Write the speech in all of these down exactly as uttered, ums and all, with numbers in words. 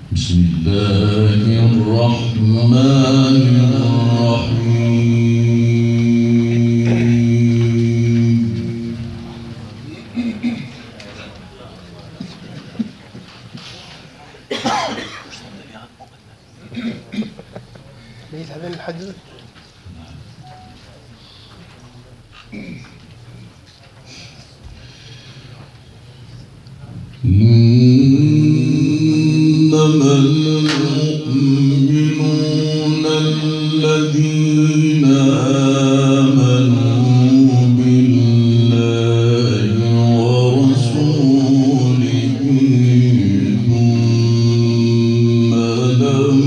بسم الله الرحمن الرحيم. ليش هذا الحدث؟ إنما المؤمنون الذين آمنوا بالله ورسوله ثم لم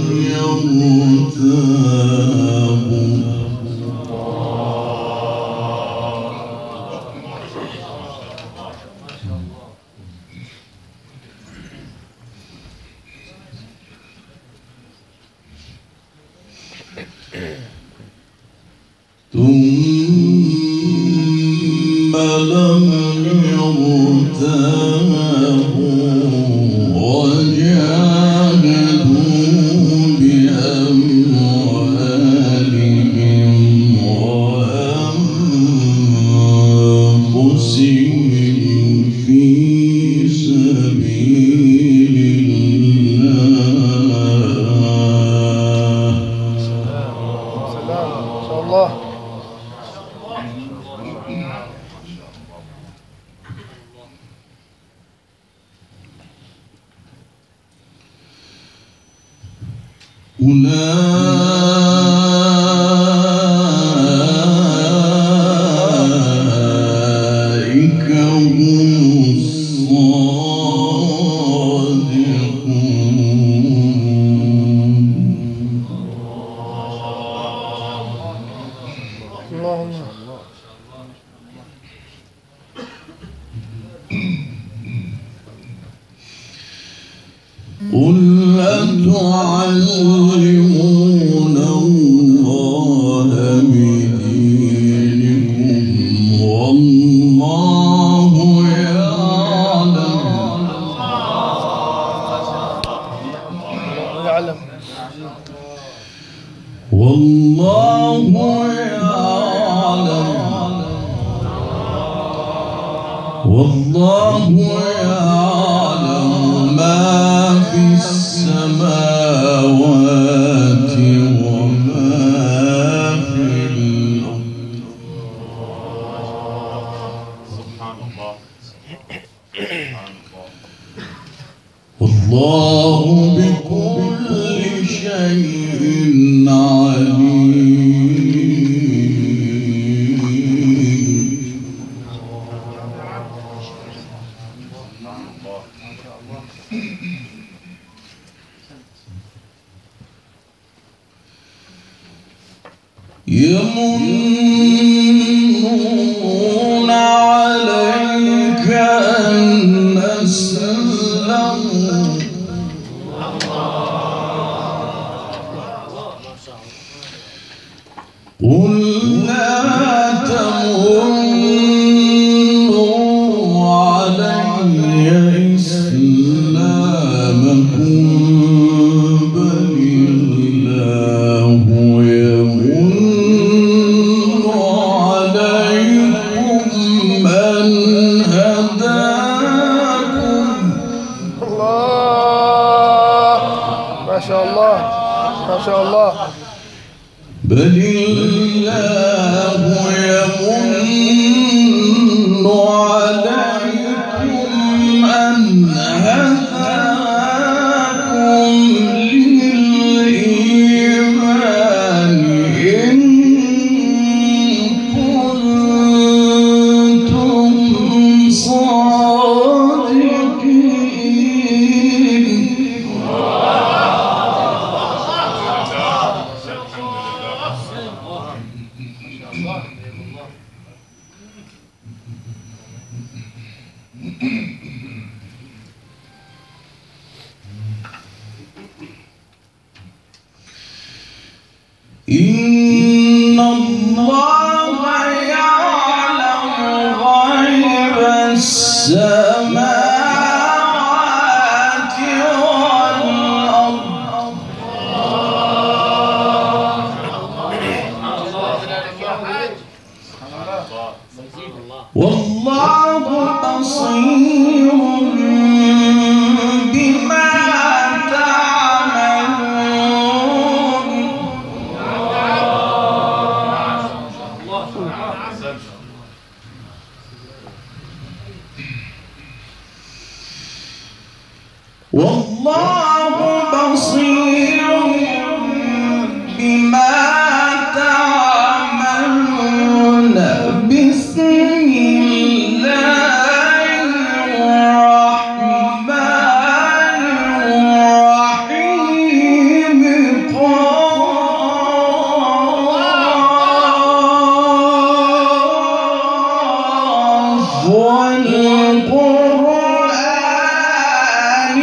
يرتابوا. ثم لم يرتابوا وجاهدوا بأموالهم وأنفسهم في سبيل الله. سلام ما شاء الله. أولئك هم الصادقون. اللهم قل أتعلمون الله بدينكم والله يعلم يعلم والله يعلم والله يعلم ما في السماوات وما في الأرض. سبحان الله سبحان الله. والله بكل شيء عليم. يمنون عليك أن أسلموا قل لا تمنوا علي إسلامكم بل الله يمن عليكم أن هداكم. الله ما شاء الله ما شاء الله. بل الله يمن عليكم أن هداكم للإيمان إن كنتم صادقين. والله بصير بما تعملون بسم الله الرحمن الرحيم قاف والقرآن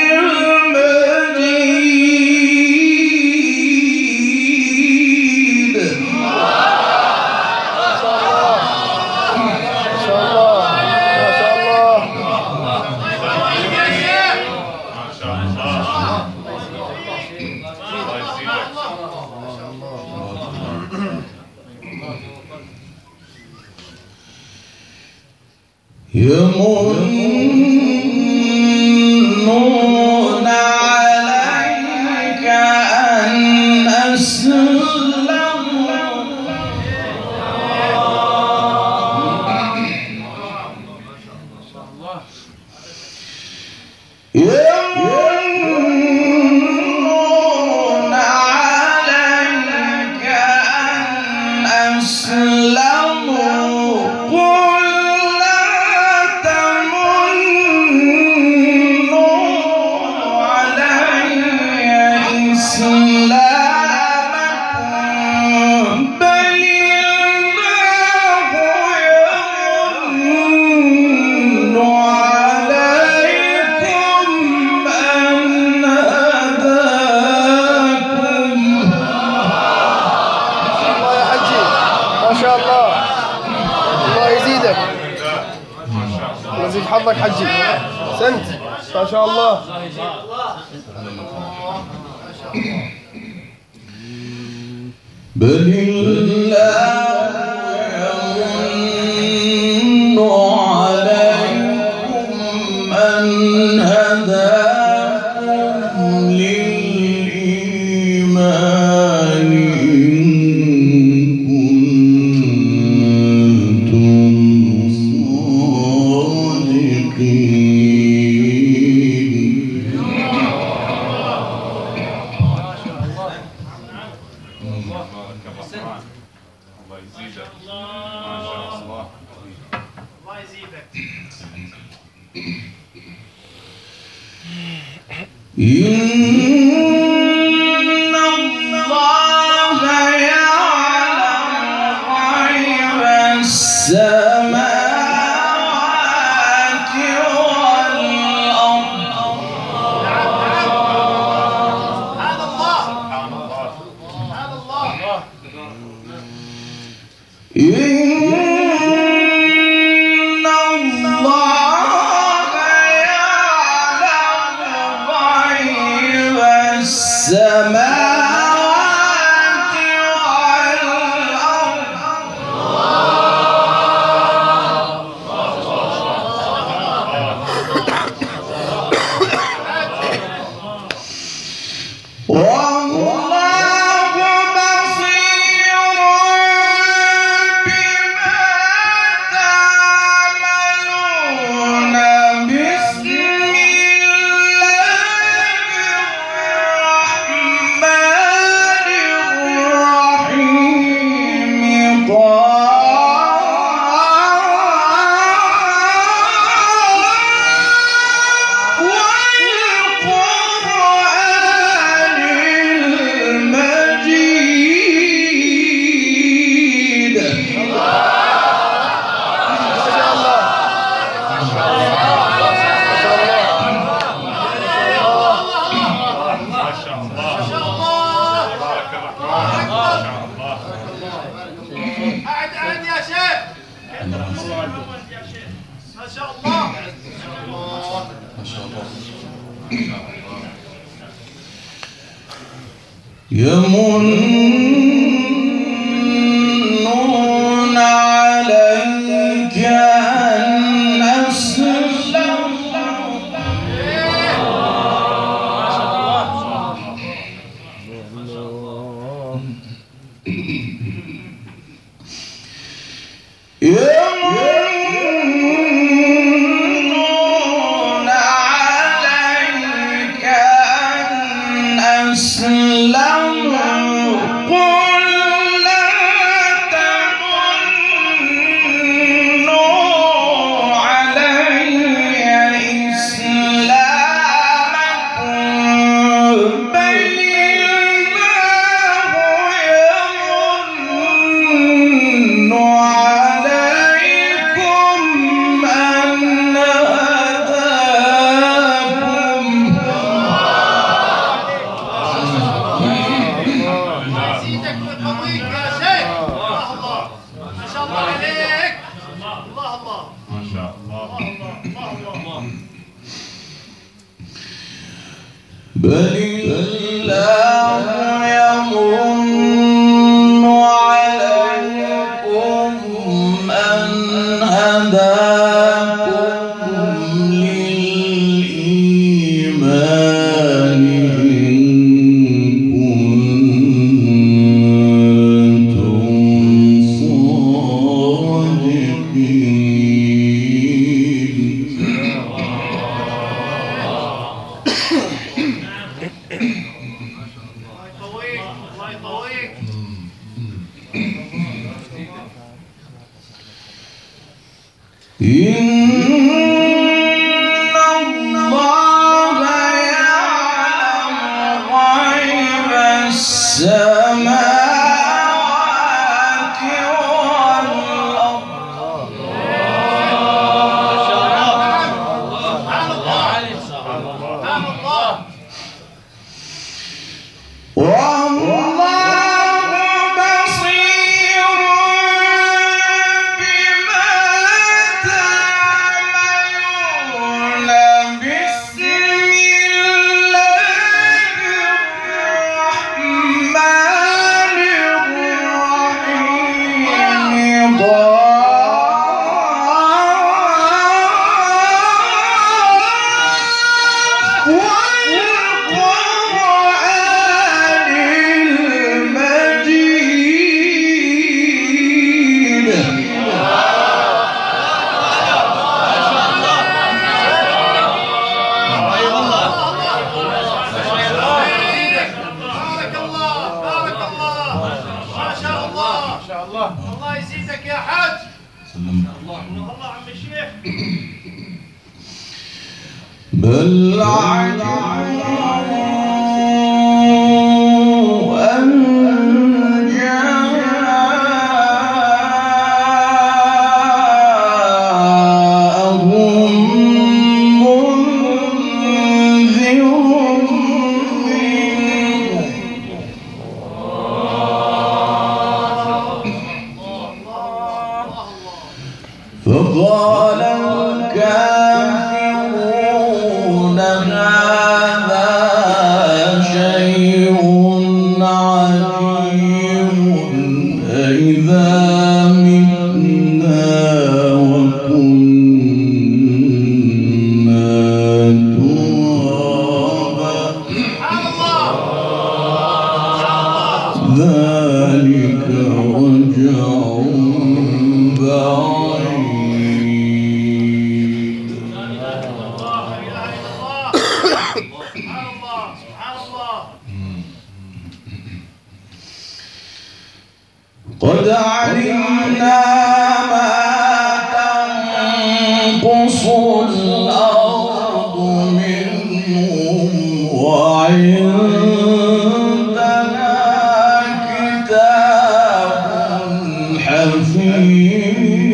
المجيد. يمنون عليك أن أسلموا يمنون عليك أن أسلموا قل لا تمنوا علي إسلامكم بل الله يمن عليكم أن هداكم. الله يا حجي ما شاء الله، الله يزيدك، الله يزيد حظك حجي، سنت ما شاء الله. بل الله يمن عليكم أن هداكم للإيمان إن كنتم صادقين. الله يزيدك ما شاء الله. الله يزيدك. إن الله يعلم غيب السماوات والأرض. سبحان الله. سبحان الله. سبحان الله. إن الله يعلم غيب السماوات والأرض. والله بصير بما تعملون بسم الله الرحمن الرحيم والقرآن المجيد. ما شاء الله، ما شاء الله، ما شاء الله. تبارك الرحمن. ما شاء الله. قاعد عندي يا شيخ. ما شاء الله. يمنون عليك أن أسلموا يمنون عليك بل الله يمن عليكم أن هداكم للإيمان إن كنتم إن الله يعلم غيب السماوات والأرض والله بصير بما تعملون بسم الله الرحمن الرحيم والقرآن المجيد بارك الله بارك الله ما شاء الله ما شاء الله الله يزيدك يا حاج الله عم الشيخ بل عجبوا أن جاءهم منذر منهم فقال الكافرون هذا شيء عجيب أإذا متنا وكنا ترابا ذلك رجع بعيد سبحان الله سبحان الله قد علمنا ما تنقص الأرض منهم وعندنا كتاب حفيظ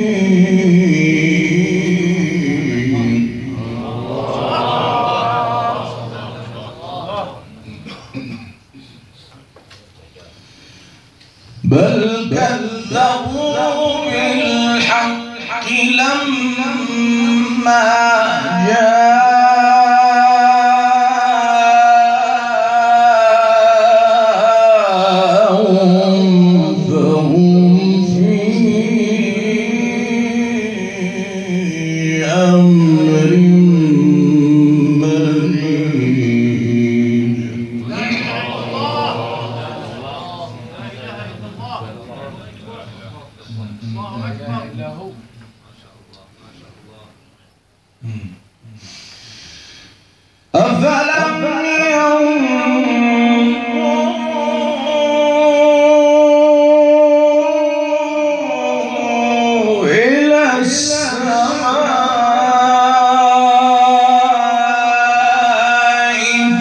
بل كذبوا بالحق لما جاءهم فهم في أمر مريج أفلم ينظروا إلى السماء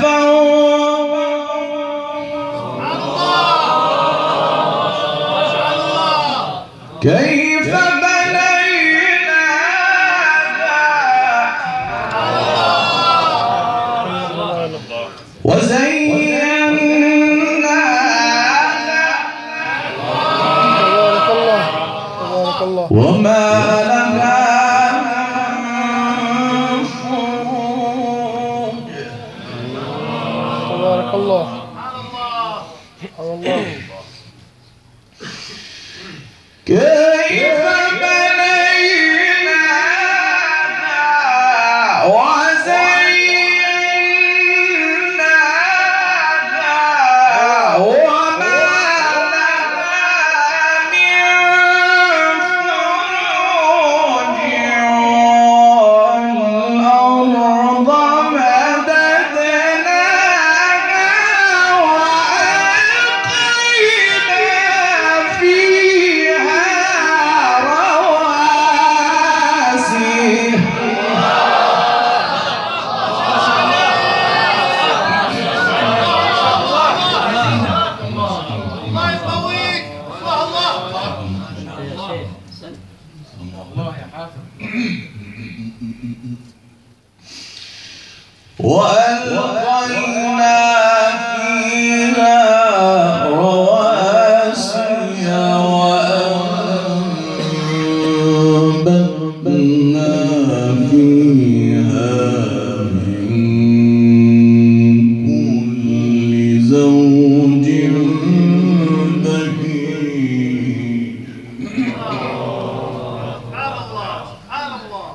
فوقهم كيف تبارك الله تبارك الله وما لها من فروج الله سبحان الله. كيف بنينا وزيناها وما لها من فروج والأرض مددناها وألقينا فيها رواسي الله يقويك. الله الله وألقينا فيها رواسي وأنبتنا فيها من كل زوج بهيج. سبحان الله سبحان الله.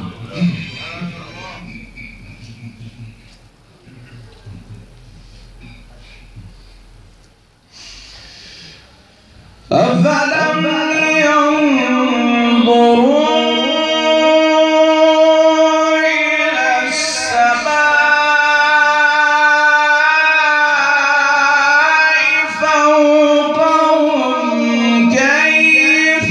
أفلم ينظروا إلى السماء فوقهم كيف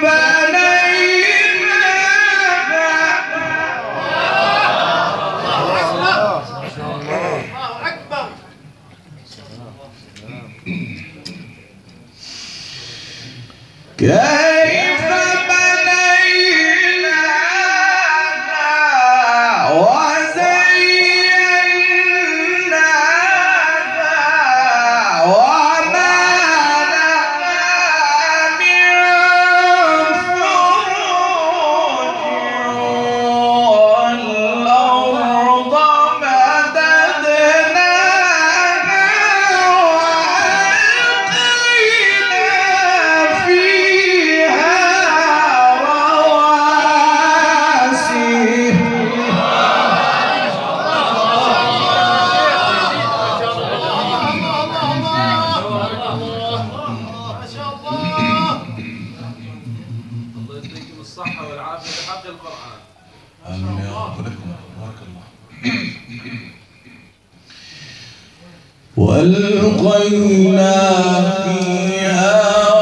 بنيناها الله أكبر. كيف بنيناها وزيناها وما لها من فروج والأرض مددناها وألقينا فيها رواسي ما شاء الله. الله يديكم الصحة والعافية بحق القرآن. آمين يا رب. لكم بارك الله. وألقينا فيها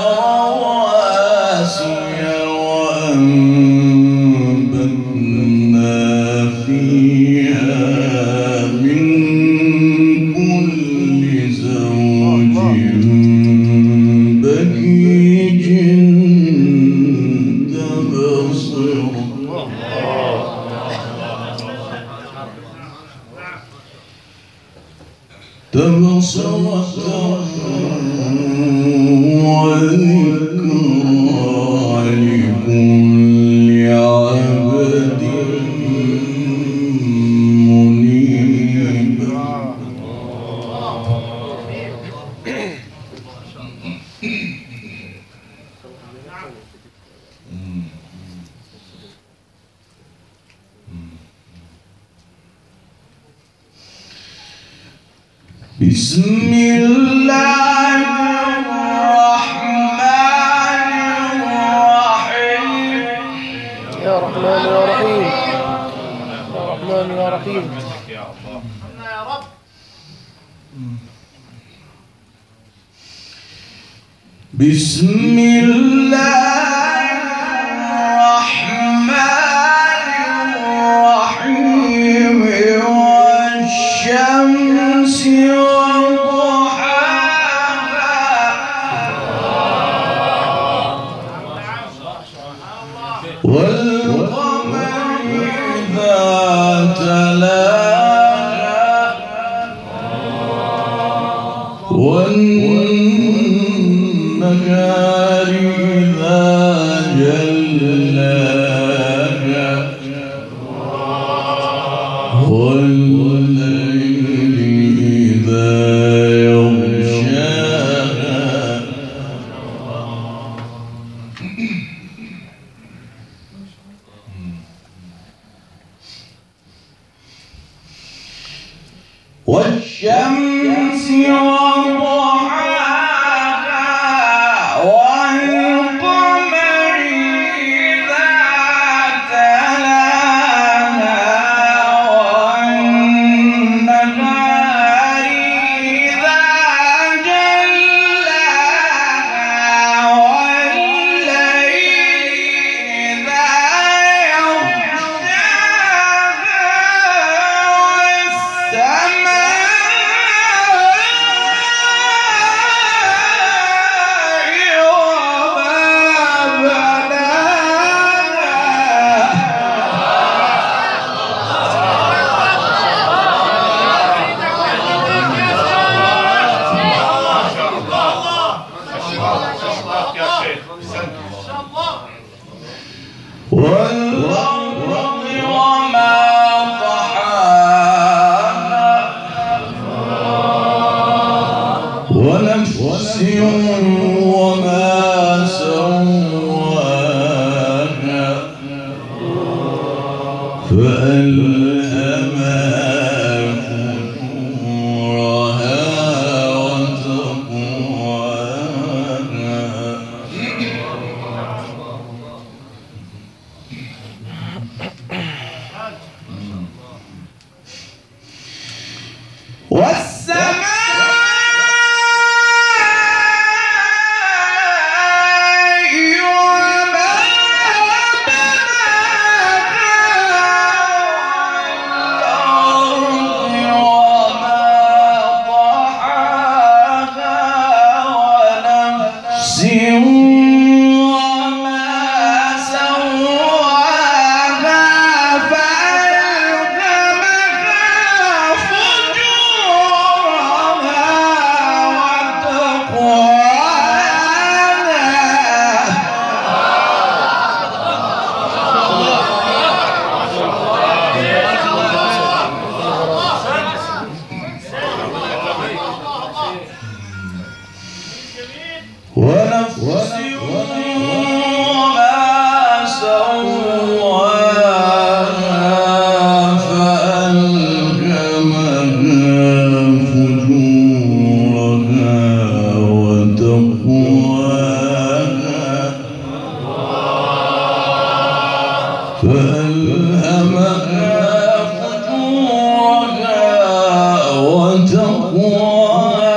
رواسي وأنبتنا فيها من كل زوج بهيج تبصر. تبصرة وذكرى لكل عبد منيب. بسم الله الرحمن الرحيم. يا رحمن يا رحيم يا رحمن يا رحيم. يا الله. يا رب. بسم الله الرحمن الرحيم. والشمس وضحاها والقمر إذا تلاها والنهار إذا جلاها والليل إذا والشمس وضحاها والقمر إذا تلاها والنهار إذا جلاها والليل إذا والأرض وما طحاها ونفس وما سواها فألهمها فجورها وتقواها والسماء وما ونفس وما سواها فألهمها فجورها وتقواها فألهمها فجورها وتقواها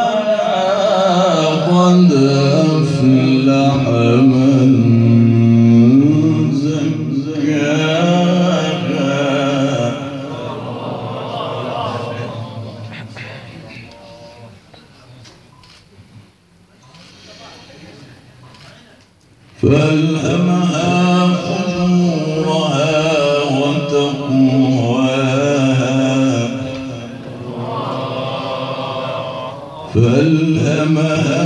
قد أفلح من زكاها فألهمها فجورها وتقواها فألهمها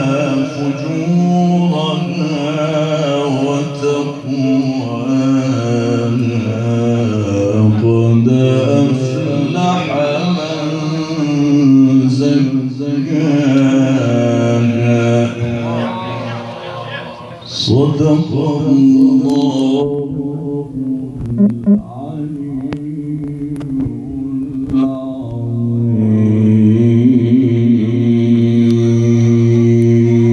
فجورها وتقواها قد أفلح من زكاها صدق الله